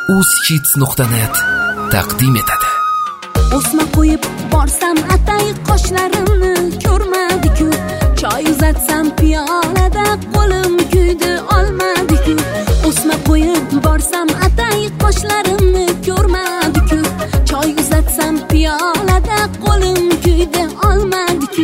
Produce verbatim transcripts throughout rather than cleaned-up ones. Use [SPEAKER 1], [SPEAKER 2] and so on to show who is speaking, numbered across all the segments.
[SPEAKER 1] uzkids nuqta net taqdim etadi.
[SPEAKER 2] O'sma qo'yib borsam atay qoshlarimni ko'rmadi-ku, choy uzatsam piyolada qo'lim kuydi olmadi-ku. O'sma qo'yib borsam atay qoshlarimni ko'rmadi-ku, choy uzatsam piyolada qo'lim kuydi olmadi-ku.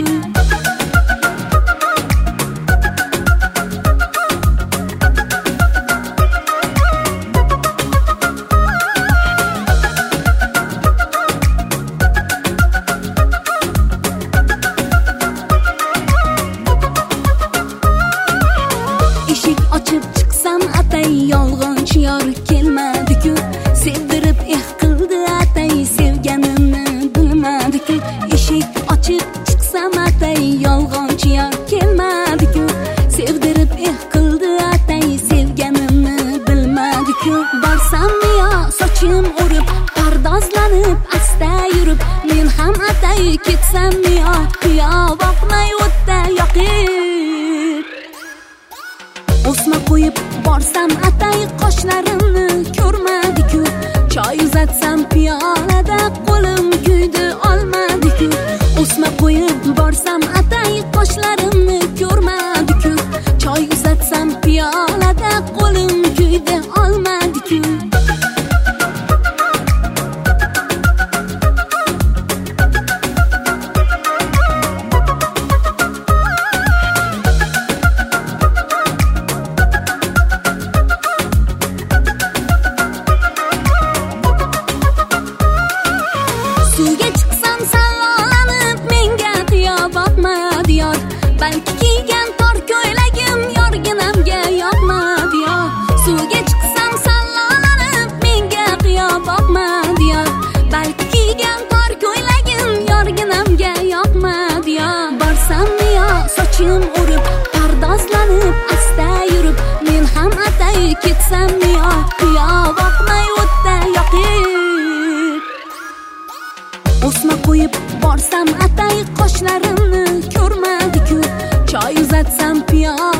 [SPEAKER 2] Eshik ochib chiqsam atay yolg'onchi yor kelmadi-ku, sevdirib eh qildi atay sevganimni bilmadi-ku. Eshik ochib chiqsam atay yolg'onchi yor kelmadi-ku, sevdirib eh qildi atay sevganimni bilmadi-ku. Borsam yo sochim o'rib pardozlanib asta yurib, men ham atay ketsam yo qiyo boqmay o'tda yoqib. O'sma qo'yib borsam atay qoshlarimni ko'rmadi-ku, choy uzatsam piyolada qo'lim kuydi olmadi-ku. O'sma qo'yib borsam atay qoshlarimni ko'rmadi-ku, choy uzatsam piyolada qo'lim kuydi olmadi-ku. Suvga chiqsam sallanib menga qiyo boqma diyor, balki kiygan tor ko'ylagim yorginamga yoqma diyor. Suvga chiqsam sallanib menga qiyo boqma diyor, balki kiygan tor ko'ylagim yorginamga yoqma diyor. Borsam yo sochim o'rib pardozlanib asta yurib, men ham atay ketsam yo qiyo boqmay o'tda yoqib. O'sma qo'yib borsam atay qoshlarimni ko'rmadi-ku, choy uzatsam piyo